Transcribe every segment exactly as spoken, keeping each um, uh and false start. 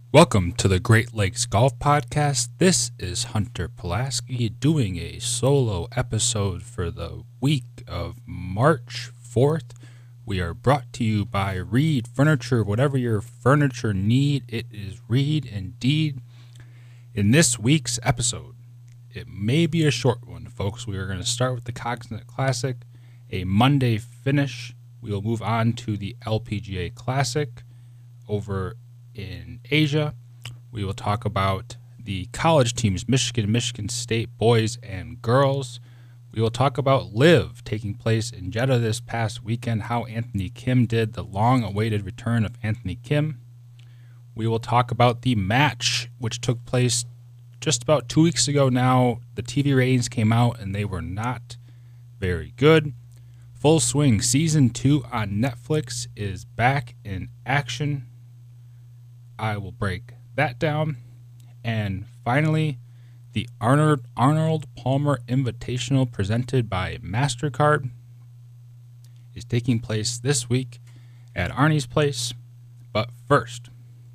Welcome to the Great Lakes Golf Podcast. This is Hunter Pulaski doing a solo episode for the week of March fourth. We are brought to you by Reed Furniture. Whatever your furniture need, it is Reed indeed. In this week's episode, it may be a short one, folks. We are going to start with the Cognizant Classic, a Monday finish. We will move on to the L P G A Classic over in Asia. We will talk about the college teams, Michigan, Michigan State boys and girls. We will talk about LIV taking place in Jeddah this past weekend, how Anthony Kim did, the long-awaited return of Anthony Kim. We will talk about the match, which took place just about two weeks ago now. The T V ratings came out, and they were not very good. Full Swing Season two on Netflix is back in action. I will break that down. And finally, the Arnold, Arnold Palmer Invitational presented by MasterCard is taking place this week at Arnie's Place. But first,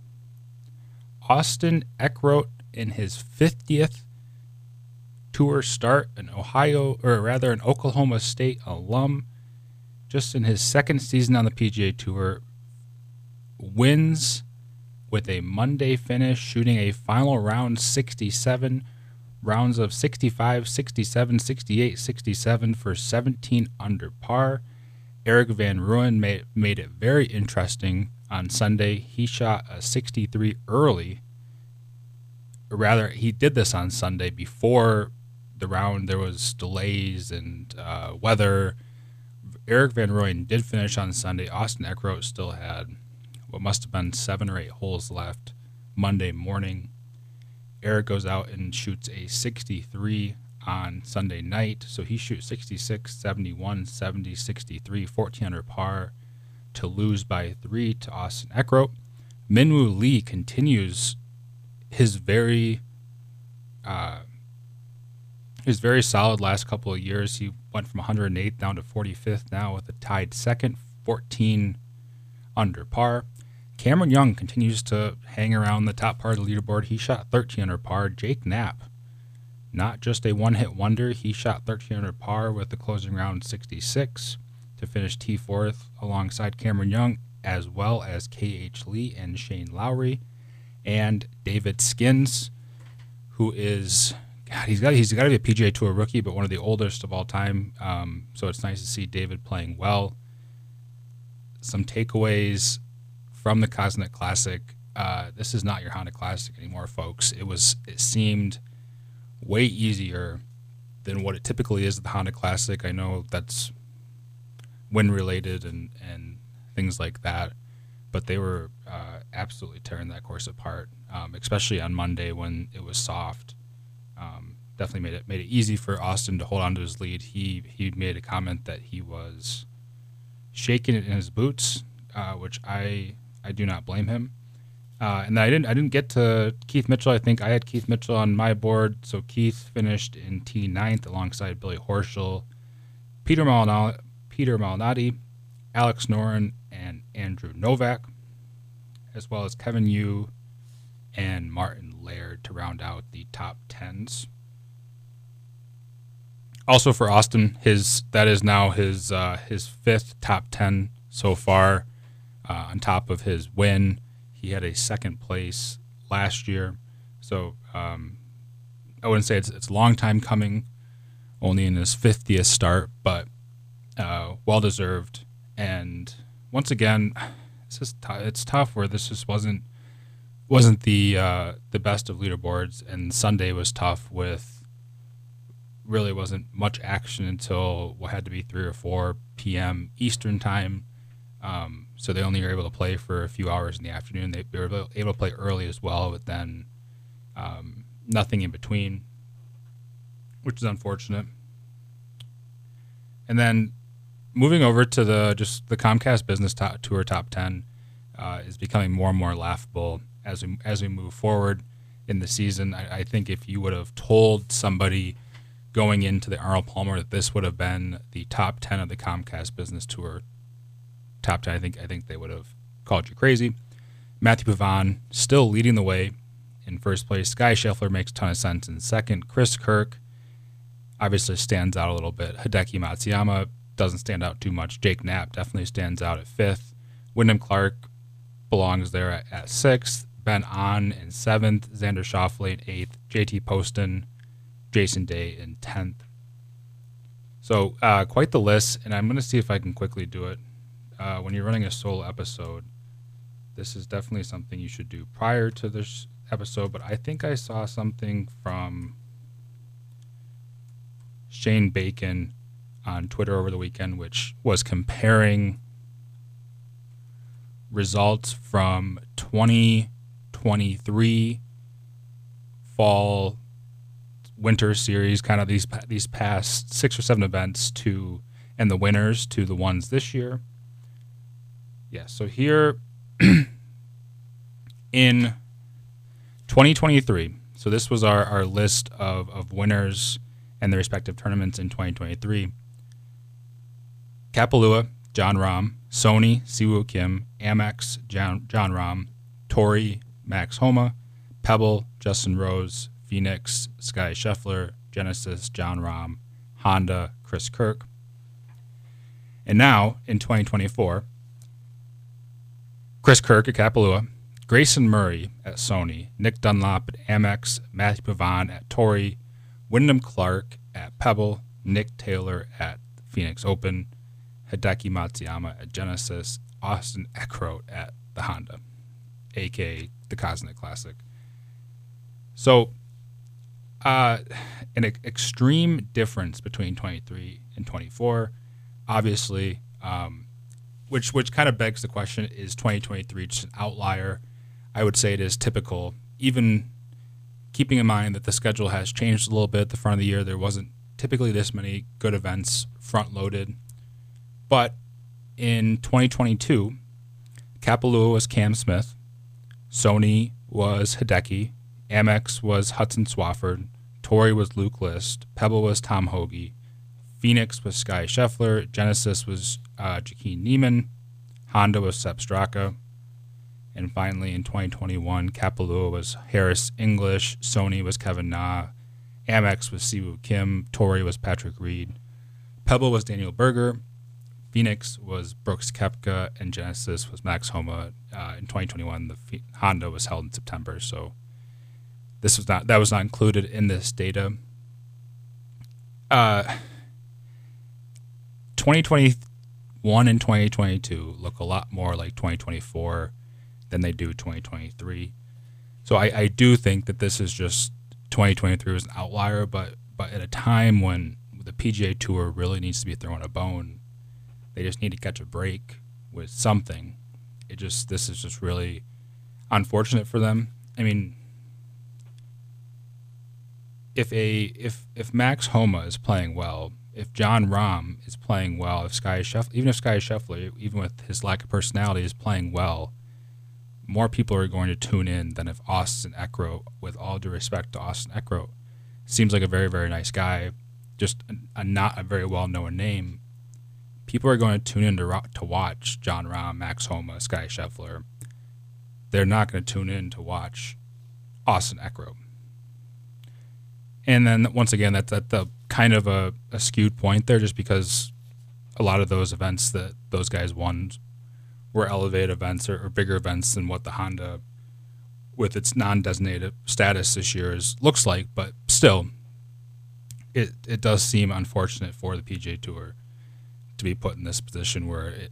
Austin Eckroat in his fiftieth tour start, an Ohio, or rather an Oklahoma State alum, just in his second season on the P G A Tour, wins with a Monday finish, shooting a final round sixty-seven, rounds of sixty-five, sixty-seven, sixty-eight, sixty-seven for seventeen under par. Erik van Rooyen made, made it very interesting on Sunday. He shot a sixty-three early. Or rather, he did this on Sunday before the round. There was delays and uh, weather. Erik van Rooyen did finish on Sunday. Austin Eckroat still had what must have been seven or eight holes left Monday morning. Erik goes out and shoots a sixty-three on Sunday night. So he shoots sixty-six, seventy-one, seventy, sixty-three, fourteen under par to lose by three to Austin Eckroat. Minwoo Lee continues his very uh, his very solid last couple of years. He went from one hundred eighth down to forty-fifth now with a tied second, fourteen under par. Cameron Young continues to hang around the top part of the leaderboard. He shot thirteen under par. Jake Knapp, not just a one-hit wonder. He shot thirteen under par with the closing round sixty-six to finish T fourth alongside Cameron Young, as well as K H Lee and Shane Lowry. And David Skins, who is, God, he's got he's got to be a P G A Tour rookie, but one of the oldest of all time. Um, so it's nice to see David playing well. Some takeaways from the Cognizant Classic. Uh, this is not your Honda Classic anymore, folks. It was. It seemed way easier than what it typically is at the Honda Classic. I know that's wind related and, and things like that, but they were uh, absolutely tearing that course apart, um, especially on Monday when it was soft. Um, definitely made it made it easy for Austin to hold on to his lead. He he made a comment that he was shaking it in his boots, uh, which I I do not blame him. Uh, and I didn't I didn't get to Keith Mitchell. I think I had Keith Mitchell on my board, so Keith finished in T ninth alongside Billy Horschel, Peter Malnati, Peter Malnati, Alex Noren, and Andrew Novak, as well as Kevin Yu and Martin Laird to round out the top tens. Also for Austin, his that is now his uh, his fifth top ten so far. Uh, on top of his win, he had a second place last year. So um, I wouldn't say it's it's a long time coming, only in his fiftieth start, but uh, well deserved. And once again, it's just t- it's tough where this just wasn't wasn't the uh, the best of leaderboards, and Sunday was tough with really wasn't much action until what had to be three or four p.m. Eastern time. Um, so they only were able to play for a few hours in the afternoon. They, they were able to play early as well, but then um, nothing in between, which is unfortunate. And then moving over to the just the Comcast Business top, Tour Top ten uh, is becoming more and more laughable as we as we move forward in the season. I, I think if you would have told somebody going into the Arnold Palmer that this would have been the top ten of the Comcast Business Tour top ten, I think I think they would have called you crazy. Matthew Pavon still leading the way in first place. Sky Scheffler makes a ton of sense in second. Chris Kirk obviously stands out a little bit. Hideki Matsuyama doesn't stand out too much. Jake Knapp definitely stands out at fifth. Wyndham Clark belongs there at, at sixth. Ben An in seventh. Xander Schauffele in eighth. J T Poston, Jason Day in tenth. So uh, quite the list, and I'm going to see if I can quickly do it. Uh, when you're running a solo episode, this is definitely something you should do prior to this episode, but I think I saw something from Shane Bacon on Twitter over the weekend, which was comparing results from twenty twenty-three fall winter series, kind of these these past six or seven events to and the winners to the ones this year. Yeah, so here in twenty twenty-three, so this was our, our list of, of winners and their respective tournaments in twenty twenty-three. Kapalua, John Rahm. Sony, Siwoo Kim. Amex, John, John Rahm. Torrey, Max Homa. Pebble, Justin Rose. Phoenix, Sky Scheffler. Genesis, John Rahm. Honda, Chris Kirk. And now, in twenty twenty-four, Chris Kirk at Kapalua, Grayson Murray at Sony, Nick Dunlop at Amex, Matthew Pavon at Torrey, Wyndham Clark at Pebble, Nick Taylor at Phoenix Open, Hideki Matsuyama at Genesis, Austin Eckroat at the Honda, a k a the Cosmic Classic. So, uh, an extreme difference between twenty-three and twenty-four, obviously, um, which which kind of begs the question, is twenty twenty-three just an outlier? I would say it is typical, even keeping in mind that the schedule has changed a little bit. At the front of the year, there wasn't typically this many good events front-loaded. But in twenty twenty-two, Kapalua was Cam Smith, Sony was Hideki, Amex was Hudson Swafford, Torrey was Luke List, Pebble was Tom Hoagie, Phoenix was Sky Scheffler, Genesis was uh, Joaquin Niemann, Honda was Sepp Straka, and finally in twenty twenty-one, Kapalua was Harris English, Sony was Kevin Na, Amex was Siwoo Kim, Torrey was Patrick Reed, Pebble was Daniel Berger, Phoenix was Brooks Koepka, and Genesis was Max Homa. Uh, in twenty twenty-one, the F- Honda was held in September, so this was not that was not included in this data. Uh, twenty twenty-one and twenty twenty-two look a lot more like twenty twenty-four than they do twenty twenty-three. So I, I do think that this is just twenty twenty-three was an outlier, but but at a time when the P G A Tour really needs to be throwing a bone, they just need to catch a break with something. It just this is just really unfortunate for them. I mean, if a if if Max Homa is playing well, if John Rahm is playing well, if Sky Scheffler, even if Sky Scheffler, even with his lack of personality, is playing well, more people are going to tune in than if Austin Eckroat, with all due respect to Austin Eckroat, seems like a very, very nice guy, just a, a not a very well-known name. People are going to tune in to, to watch John Rahm, Max Homa, Sky Scheffler. They're not going to tune in to watch Austin Eckroat. And then, once again, that's at the kind of a, a skewed point there, just because a lot of those events that those guys won were elevated events or, or bigger events than what the Honda, with its non-designated status this year, is, looks like. But still, it it does seem unfortunate for the P G A Tour to be put in this position where it,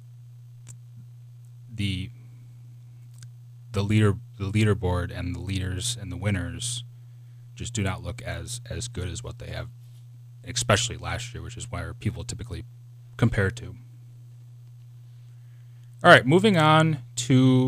the the leader the leaderboard and the leaders and the winners just do not look as as good as what they have, especially last year, which is where people typically compare to. All right, moving on to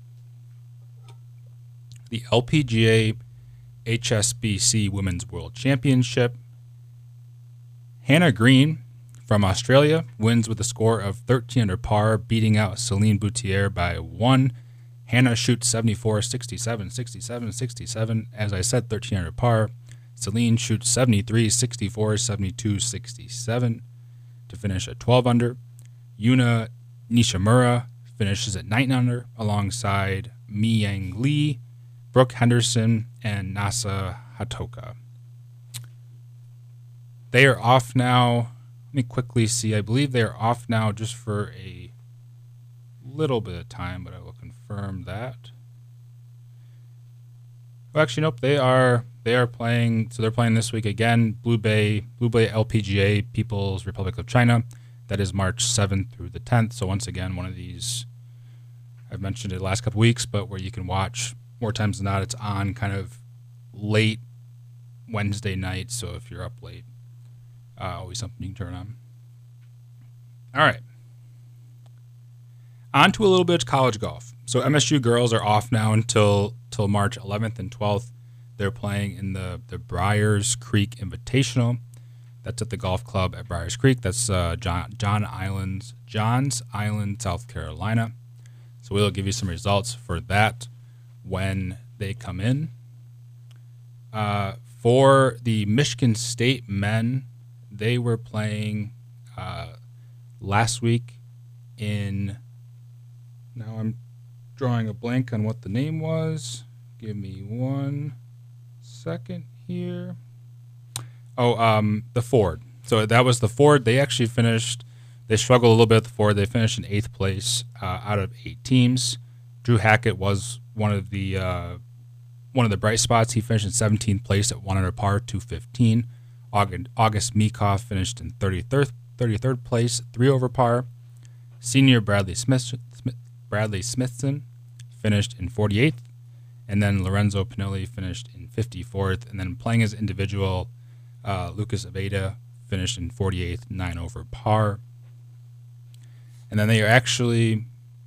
the L P G A H S B C Women's World Championship. Hannah Green from Australia wins with a score of thirteen under par, beating out Celine Boutier by one. Hannah shoots seventy-four, sixty-seven, sixty-seven, sixty-seven. As I said, thirteen under par. Celine shoots seventy-three, sixty-four, seventy-two, sixty-seven to finish at twelve under. Yuna Nishimura finishes at nine under alongside Mi Yang Lee, Brooke Henderson, and Nasa Hatoka. They are off now. Let me quickly see. I believe they are off now just for a little bit of time, but I will confirm that. Well, actually, nope. They are they are playing. So they're playing this week again. Blue Bay Blue Bay L P G A, People's Republic of China. That is March seventh through the tenth. So once again, one of these, I've mentioned it the last couple weeks, but where you can watch more times than not. It's on kind of late Wednesday night. So if you're up late, uh, always something you can turn on. All right. On to a little bit of college golf. So M S U girls are off now until till March eleventh and twelfth. They're playing in the, the Briars Creek Invitational. That's at the golf club at Briars Creek. That's uh, John John Islands, Johns Island, South Carolina. So we'll give you some results for that when they come in. Uh, for the Michigan State men, they were playing uh, last week in. Now I'm drawing a blank on what the name was. Give me one second here. Oh, um, the Ford. So that was the Ford. They actually finished. They struggled a little bit at the Ford. They finished in eighth place uh, out of eight teams. Drew Hackett was one of the uh, one of the bright spots. He finished in seventeenth place at one under par, two fifteen. August, August Meekoff finished in thirty-third, thirty-third place, three over par. Senior Bradley Smith, Smith Bradley Smithson finished in forty-eighth, and then Lorenzo Pinelli finished in fifty-fourth, and then playing as individual, uh, Lucas Aveda finished in forty-eighth, nine over par. And then they are actually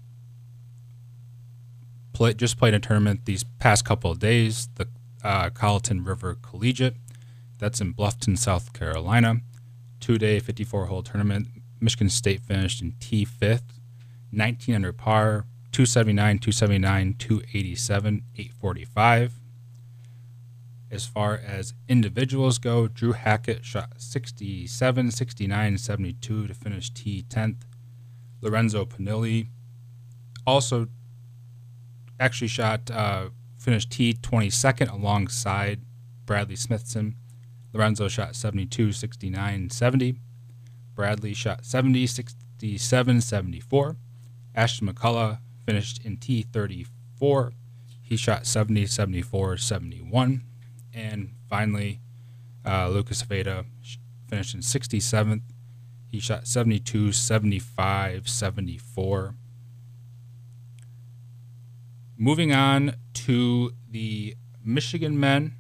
play, just played a tournament these past couple of days, the uh, Colleton River Collegiate. That's in Bluffton, South Carolina. Two-day, fifty-four-hole tournament. Michigan State finished in T fifth, nineteen under par, two seventy-nine, two seventy-nine, two eighty-seven, eight forty-five. As far as individuals go, Drew Hackett shot sixty-seven, sixty-nine, seventy-two to finish T tenth. Lorenzo Pinelli also actually shot, uh, finished T twenty-second alongside Bradley Smithson. Lorenzo shot seventy-two, sixty-nine, seventy. Bradley shot seventy, sixty-seven, seventy-four. Ashton McCullough finished in T thirty-four. He shot seventy, seventy-four, seventy-one. And finally, uh, Lucas Aveda finished in sixty-seventh. He shot seventy-two, seventy-five, seventy-four. Moving on to the Michigan men.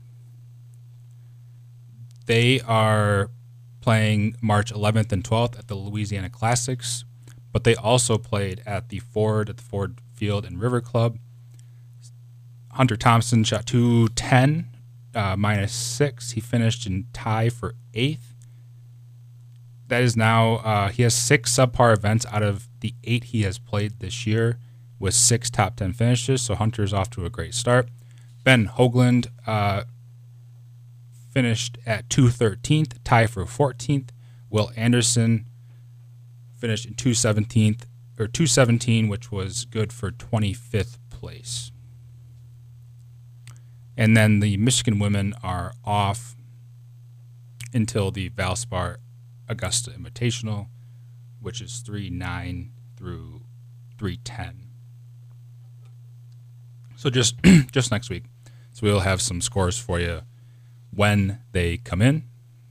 They are playing March eleventh and twelfth at the Louisiana Classics, but they also played at the Ford at the Ford Field and River Club. Hunter Thompson shot two ten, uh, minus six. He finished in tie for eighth. That is now, uh, he has six subpar events out of the eight he has played this year with six top ten finishes, so Hunter's off to a great start. Ben Hoagland uh, finished at two thirteenth, tie for fourteenth. Will Anderson finished in two seventeenth, or two seventeen, which was good for twenty-fifth place. And then the Michigan women are off until the Valspar Augusta Invitational, which is three nine through three ten. So just just next week. So we'll have some scores for you when they come in.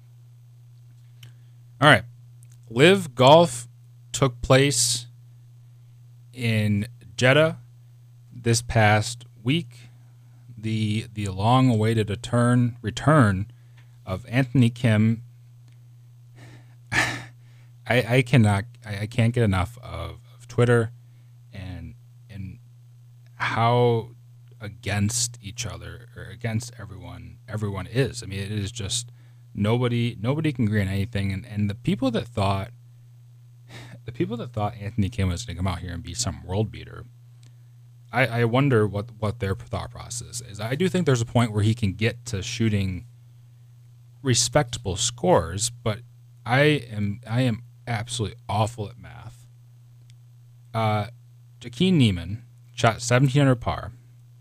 All right. Live Golf took place in Jeddah this past week. The the long-awaited return return of Anthony Kim. I, I cannot I, I can't get enough of, of Twitter and and how against each other or against everyone everyone is. I mean, it is just nobody nobody can agree on anything, and, and the people that thought the people that thought Anthony Kim was going to come out here and be some world beater, I, I wonder what, what their thought process is. I do think there's a point where he can get to shooting respectable scores, but I am I am absolutely awful at math. Uh, Joaquin Niemann shot seventeen under par,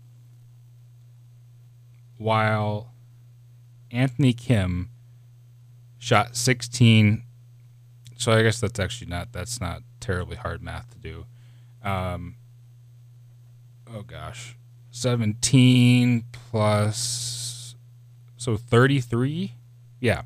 while Anthony Kim shot sixteen. So I guess that's actually not that's not terribly hard math to do. Um, oh gosh, seventeen plus so thirty-three. Yeah.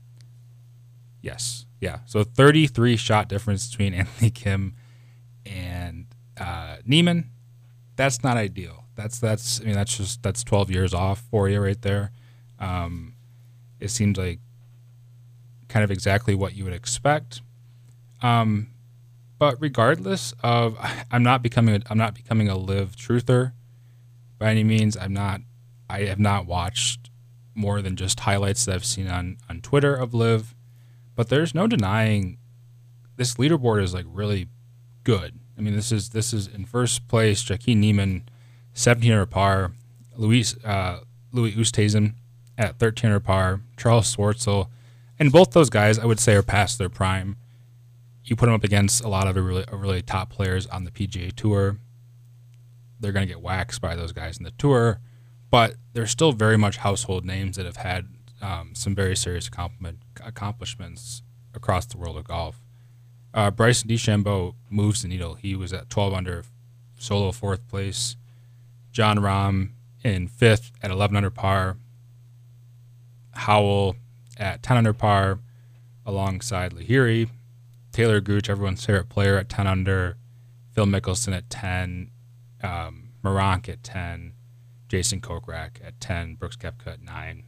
Yes. Yeah. So thirty-three shot difference between Anthony Kim and uh, Niemann. That's not ideal. That's that's. I mean, that's just that's twelve years off for you right there. Um, it seems like kind of exactly what you would expect. Um, but regardless of, I'm not becoming a, I'm not becoming a live truther by any means. I'm not. I have not watched more than just highlights that I've seen on on Twitter of live. But there's no denying this leaderboard is like really good. I mean, this is this is in first place, Joaquin Niemann, seventeen under par, Luis uh, Louis Oosthuizen at thirteen under par, Charles Schwartzel, and both those guys I would say are past their prime. You put them up against a lot of really really top players on the P G A Tour, they're going to get waxed by those guys in the tour, but they're still very much household names that have had um, some very serious accomplishments across the world of golf. Uh, Bryson DeChambeau moves the needle. He was at twelve under, solo fourth place. Jon Rahm in fifth at eleven under par. Howell at ten under par alongside Lahiri. Taylor Gooch, everyone's favorite player, at ten under. Phil Mickelson at ten. Um, Meronk at ten. Jason Kokrak at ten. Brooks Koepka at nine.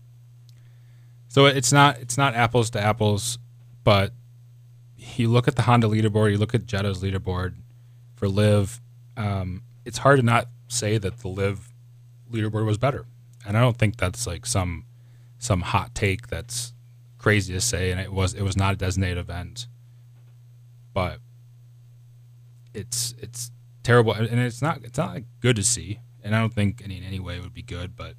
So it's not it's not apples to apples, but you look at the Honda leaderboard, you look at Jetta's leaderboard for Liv. Um, it's hard to not say that the Liv leaderboard was better, and I don't think that's like some some hot take that's crazy to say. And it was it was not a designated event, but it's it's terrible, and it's not it's not like good to see. And I don't think any in any way it would be good, but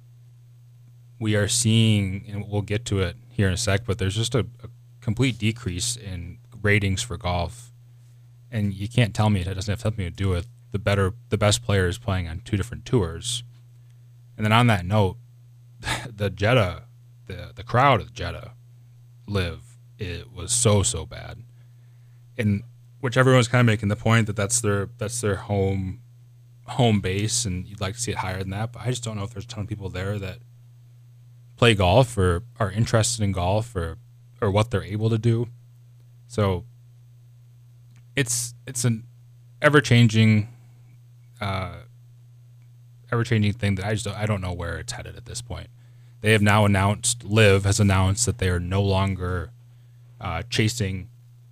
we are seeing, and we'll get to it here in a sec, but there's just a, a complete decrease in ratings for golf, and you can't tell me it doesn't have something to do with the better, the best players playing on two different tours. And then on that note, the Jetta, the the crowd of Jetta, Liv, it was so so bad, and which everyone's kind of making the point that that's their that's their home home base, and you'd like to see it higher than that. But I just don't know if there's a ton of people there that play golf or are interested in golf or or what they're able to do. So it's it's an ever-changing uh, ever-changing thing that I just don't, I don't know where it's headed at this point. They have now announced, Liv has announced that they are no longer uh, chasing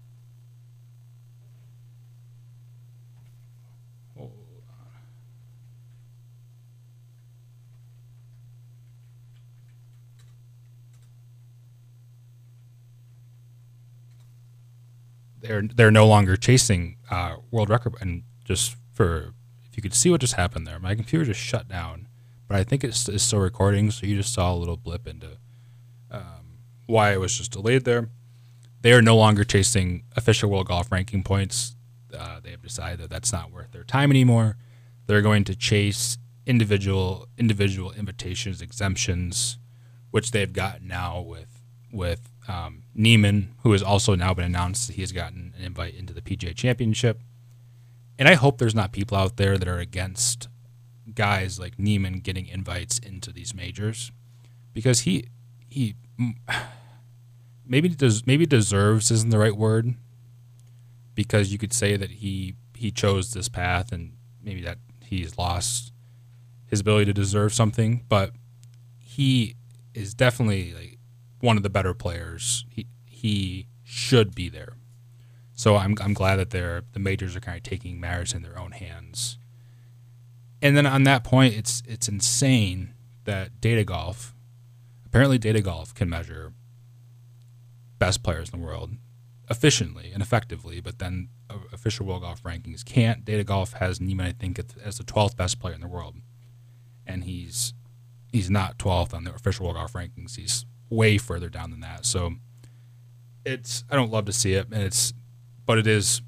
They're they're no longer chasing uh, world record. And just for, if you could see what just happened there, my computer just shut down, but I think it's, it's still recording. So you just saw a little blip into um, why it was just delayed there. They are no longer chasing official world golf ranking points. Uh, they have decided that that's not worth their time anymore. They're going to chase individual individual invitations, exemptions, which they've gotten now with with. Um, Niemann, who has also now been announced that he has gotten an invite into the P G A Championship. And I hope there's not people out there that are against guys like Niemann getting invites into these majors, because he he maybe does maybe deserves isn't the right word, because you could say that he he chose this path and maybe that he's lost his ability to deserve something, but he is definitely like one of the better players. He he should be there. So I'm I'm glad that they're the majors are kind of taking matters in their own hands. And then on that point, it's it's insane that Data Golf, apparently Data Golf can measure best players in the world efficiently and effectively, but then official world golf rankings can't. Data Golf has Niemann, I think, as the twelfth best player in the world, and he's he's not twelfth on the official world golf rankings. He's way further down than that. So it's I don't love to see it, and it's but it is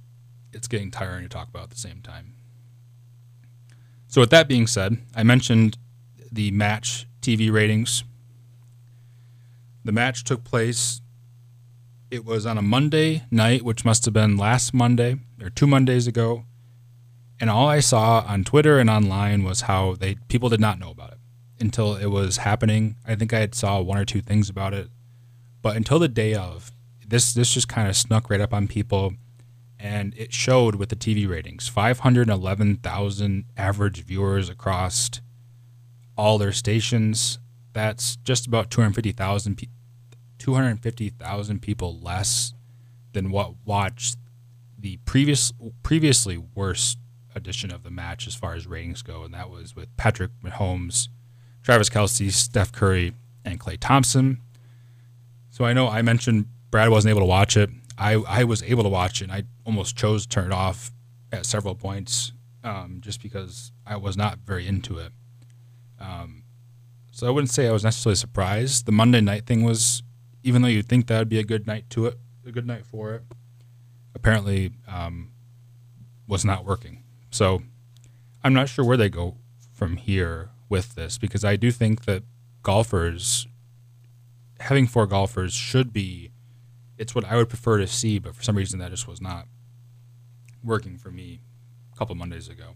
it's getting tiring to talk about at the same time. So with that being said, I mentioned the match T V ratings. The match took place, it was on a Monday night, which must have been last Monday or two Mondays ago. And all I saw on Twitter and online was how they people did not know about it until it was happening. I think I had saw one or two things about it. But until the day of, this this just kind of snuck right up on people. And it showed with the T V ratings, five hundred eleven thousand average viewers across all their stations. That's just about two hundred fifty thousand pe- two hundred fifty thousand people less than what watched the previous previously worst edition of the match as far as ratings go, and that was with Patrick Mahomes, Travis Kelce, Steph Curry, and Klay Thompson. So I know I mentioned Brad wasn't able to watch it. I, I was able to watch it, and I almost chose to turn it off at several points um, just because I was not very into it. Um, so I wouldn't say I was necessarily surprised. The Monday night thing was, even though you'd think that would be a good night to it, a good night for it, apparently um, was not working. So I'm not sure where they go from here with this, because I do think that golfers, having four golfers should be, it's what I would prefer to see, but for some reason that just was not working for me a couple Mondays ago.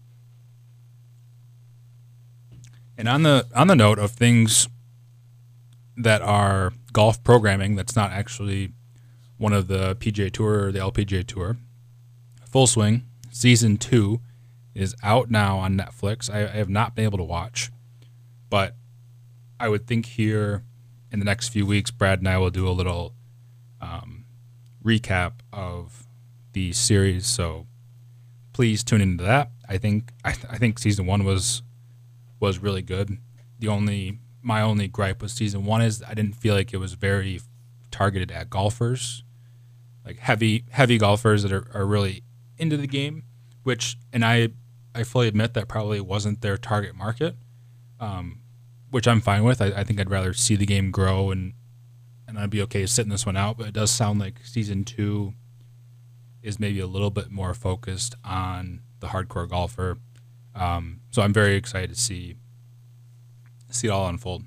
And on the on the note of things that are golf programming that's not actually one of the P G A Tour or the L P G A Tour, Full Swing Season two is out now on Netflix. I, I have not been able to watch, but I would think here in the next few weeks, Brad and I will do a little um, recap of the series. So please tune into that. I think I, th- I think season one was was really good. The only my only gripe with season one is I didn't feel like it was very targeted at golfers, like heavy heavy golfers that are, are really into the game. Which, and I I fully admit that probably wasn't their target market, um, which I'm fine with. I, I think I'd rather see the game grow, and and I'd be okay sitting this one out. But it does sound like season two is maybe a little bit more focused on the hardcore golfer. Um, so I'm very excited to see see it all unfold.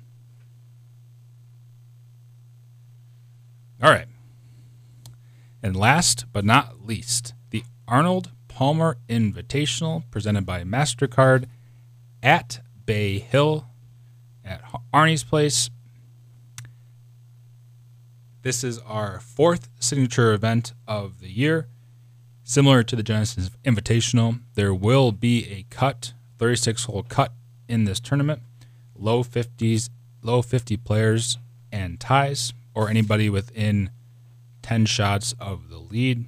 All right. And last but not least, the Arnold Palmer Invitational presented by MasterCard at Bay Hill at Arnie's Place. This is our fourth signature event of the year. Similar to the Genesis Invitational, there will be a cut, thirty-six hole cut in this tournament. Low fifties, low fifty players and ties, or anybody within ten shots of the lead.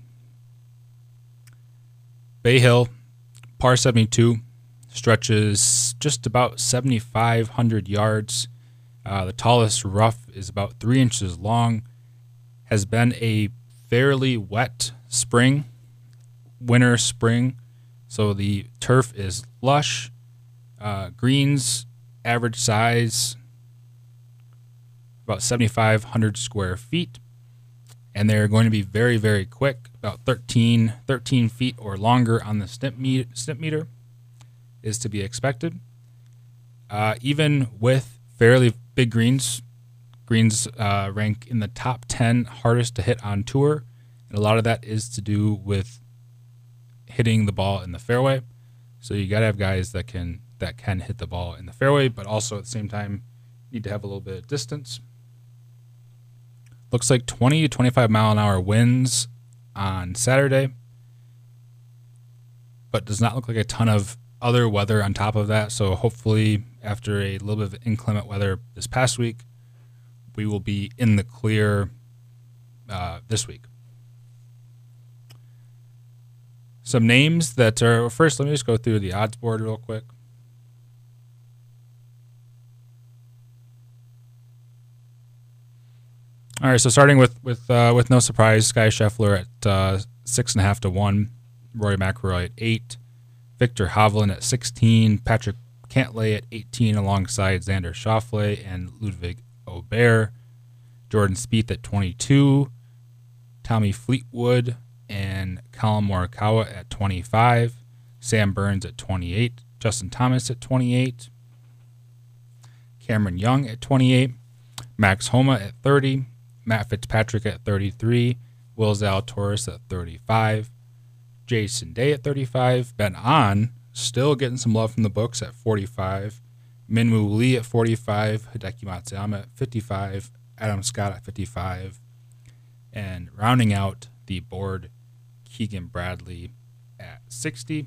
Bay Hill, par seventy-two, stretches just about seventy-five hundred yards. Uh, the tallest rough is about three inches long. Has been a fairly wet spring, winter, spring. So the turf is lush. Uh, greens, average size, about seventy-five hundred square feet. And they're going to be very, very quick, about thirteen, thirteen feet or longer on the snip, me- snip meter is to be expected. Uh, even with fairly big greens, greens uh, rank in the top ten hardest to hit on tour. And a lot of that is to do with hitting the ball in the fairway. So you got to have guys that can that can hit the ball in the fairway, but also at the same time need to have a little bit of distance. Looks like twenty to twenty-five mile an hour winds on Saturday, but does not look like a ton of other weather on top of that. So hopefully after a little bit of inclement weather this past week, we will be in the clear uh, this week. Some names that are, first let me just go through the odds board real quick. All right, so starting with with uh, with no surprise, Sky Scheffler at uh, six and a half to one, Rory McIlroy at eight, Victor Hovland at sixteen, Patrick Cantlay at eighteen, alongside Xander Schauffele and Ludwig Aubert, Jordan Spieth at twenty-two, Tommy Fleetwood and and Colin Morikawa at twenty-five, Sam Burns at twenty-eight, Justin Thomas at twenty-eight, Cameron Young at twenty-eight, Max Homa at thirty, Matt Fitzpatrick at thirty-three, Will Zalatoris at thirty-five, Jason Day at thirty-five, Ben An still getting some love from the books at forty-five, Minwoo Lee at forty-five, Hideki Matsuyama at fifty-five, Adam Scott at fifty-five, and rounding out the board, Keegan Bradley at sixty.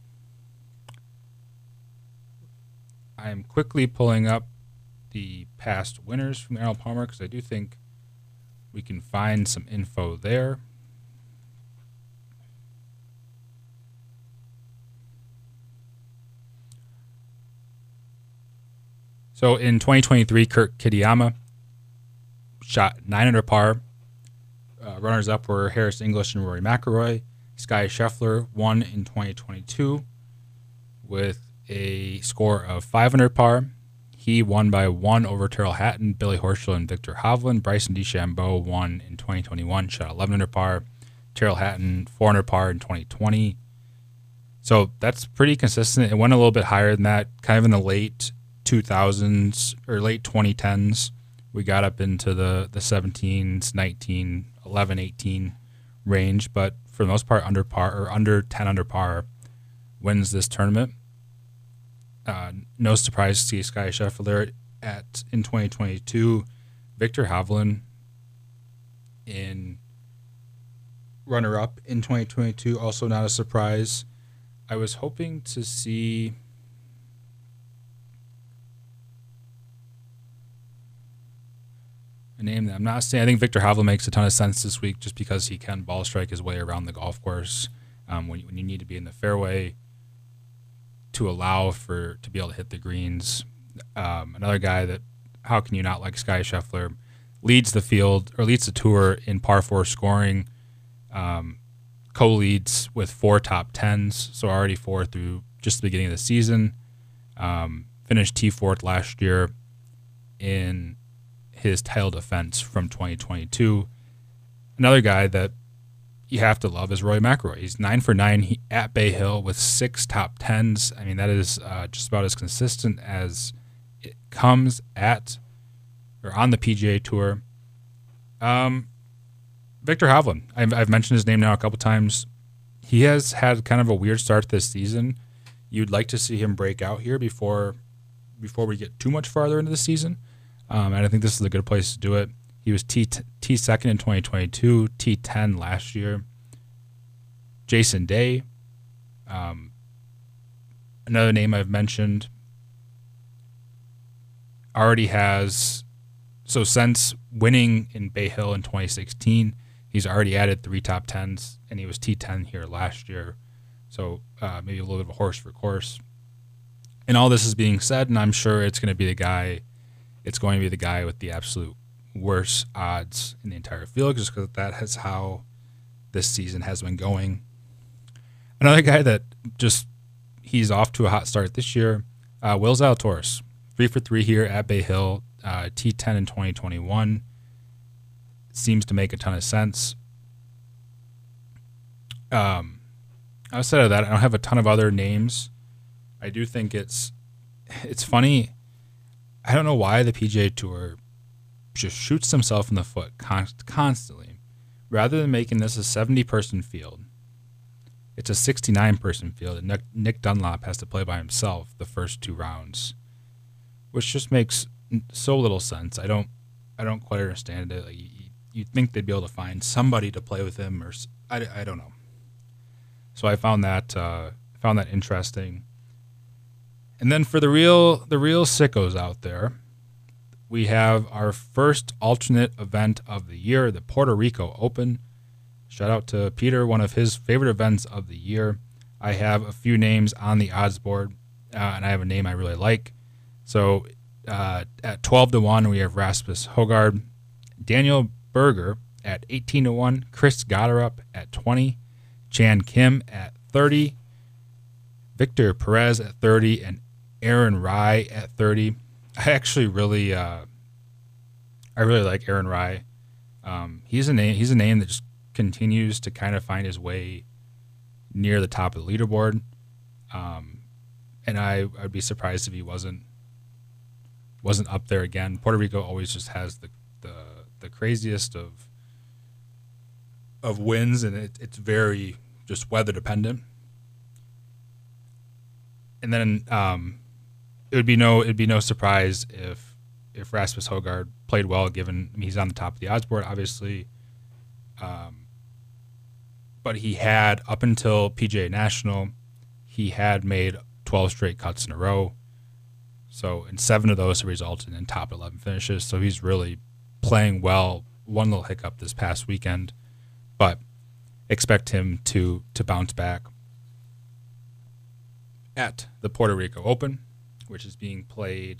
I am quickly pulling up the past winners from the Arnold Palmer because I do think we can find some info there. So in twenty twenty-three, Kurt Kitayama shot nine under par. Uh, runners up were Harris English and Rory McIlroy. Sky Scheffler won in twenty twenty-two with a score of five under par. He won by one over Terrell Hatton, Billy Horschel, and Victor Hovland. Bryson DeChambeau won in twenty twenty-one, shot eleven under par. Terrell Hatton, four under par in twenty twenty. So that's pretty consistent. It went a little bit higher than that, kind of in the late two thousands or late twenty tens. We got up into the, the seventeens, nineteen, eleven, eighteen range, but for the most part, under par or under ten under par wins this tournament. Uh, no surprise to see Sky Scheffler at in twenty twenty-two. Victor Hovland in runner-up in twenty twenty-two, also not a surprise. I was hoping to see a name that I'm not saying. I think Victor Hovland makes a ton of sense this week just because he can ball strike his way around the golf course um, when, when you need to be in the fairway to allow for to be able to hit the greens. Um, another guy that, how can you not like Sky Scheffler, leads the field or leads the tour in par four scoring, um, co-leads with four top tens, so already four through just the beginning of the season. Um, finished T fourth last year in his title defense from twenty twenty-two. Another guy that you have to love is Rory McIlroy. He's nine for nine at Bay Hill with six top tens. I mean, that is uh, just about as consistent as it comes at or on the P G A Tour. Um, Victor Hovland, I've, I've mentioned his name now a couple times. He has had kind of a weird start this season. You'd like to see him break out here before before we get too much farther into the season. Um, and I think this is a good place to do it. He was T T second in twenty twenty-two, T ten last year. Jason Day, um, another name I've mentioned, already has, so since winning in Bay Hill in twenty sixteen, he's already added three top tens, and he was T ten here last year. So uh, maybe a little bit of a horse for course. And all this is being said, and I'm sure it's going to be the guy, it's going to be the guy with the absolute worst odds in the entire field, just because that is how this season has been going. Another guy that just, he's off to a hot start this year, uh, Will Zalatoris. Three for three here at Bay Hill, uh, T ten in twenty twenty-one. Seems to make a ton of sense. Um, outside of that, I don't have a ton of other names. I do think it's it's funny. I don't know why the P G A Tour just shoots themselves in the foot const- constantly. Rather than making this a seventy-person field, it's a sixty-nine-person field, and Nick, Nick Dunlop has to play by himself the first two rounds, which just makes so little sense. I don't, I don't quite understand it. Like, you, you'd think they'd be able to find somebody to play with him, or I, I don't know. So I found that uh, found that interesting. And then for the real the real sickos out there, we have our first alternate event of the year, the Puerto Rico Open. Shout out to Peter, one of his favorite events of the year. I have a few names on the odds board, uh, and I have a name I really like. So uh, at twelve to one, we have Rasmus Højgaard, Daniel Berger at eighteen to one, Chris Gotterup at twenty, Chan Kim at thirty, Victor Perez at thirty, and Aaron Rai at thirty. I actually really, uh, I really like Aaron Rai. Um, he's a name. He's a name that just continues to kind of find his way near the top of the leaderboard. Um, and I, I'd be surprised if he wasn't wasn't up there again. Puerto Rico always just has the the, the craziest of of wins, and it, it's very just weather dependent. And then um, it would be no it'd be no surprise if if Rasmus Højgaard played well, given I mean, he's on the top of the odds board, obviously. Um, but he had, up until P G A National, he had made twelve straight cuts in a row. So, in seven of those, it resulted in top eleven finishes. So, he's really playing well. One little hiccup this past weekend, but expect him to to bounce back at the Puerto Rico Open, which is being played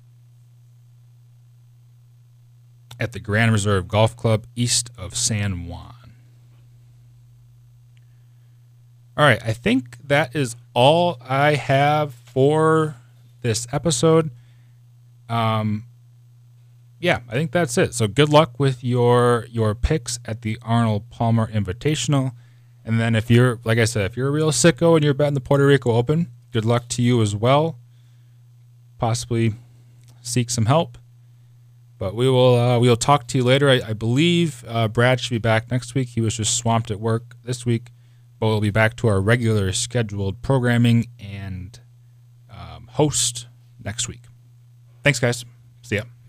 at the Grand Reserve Golf Club east of San Juan. All right, I think that is all I have for this episode. Um, yeah, I think that's it. So good luck with your your picks at the Arnold Palmer Invitational. And then if you're, like I said, if you're a real sicko and you're betting the Puerto Rico Open, good luck to you as well. Possibly seek some help. But we will uh, we will talk to you later. I, I believe uh, Brad should be back next week. He was just swamped at work this week. But we'll be back to our regular scheduled programming and um, host next week. Thanks, guys. See ya.